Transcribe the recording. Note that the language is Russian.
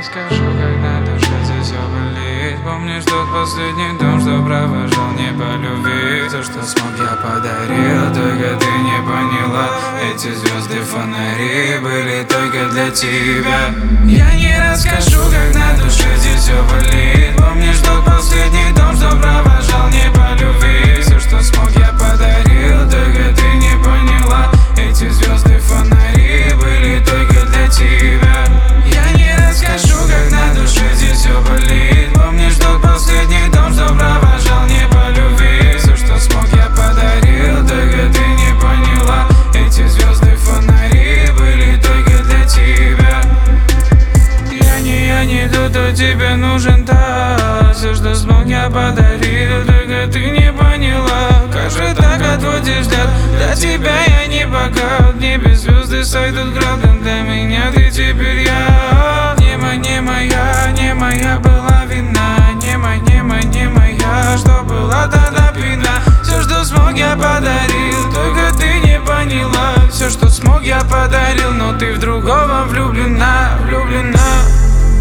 расскажу, как на душе здесь все болит. Помнишь тот последний дом, что провожал не по любви? Все, что смог, я подарил, только ты не поняла. Эти звезды, фонари были только для тебя. Я не расскажу, как на душе здесь все болит. Помнишь тот последний дом, что провожал не по любви? Все, что смог, я подарил, только ты не поняла. Эти звезды, фонари были только для тебя. Я не расскажу, как на душе здесь все болит. Помнишь тот последний дом, что провожал не по любви? Все, что смог, я подарил, только ты не поняла. Эти звезды, фонари были только для тебя. Я не тот, кто тебе нужен, да. Все, что смог, я подарил, только ты не поняла. Как же так отводишь взгляд? Для тебя я не богат. В небе звезды сойдут градом. Для меня ты теперь я. Не моя была вина. Не моя, что была тогда пьяна. Все, что смог, я подарил, только ты не поняла. Все, что смог, я подарил, но ты в другого влюблена.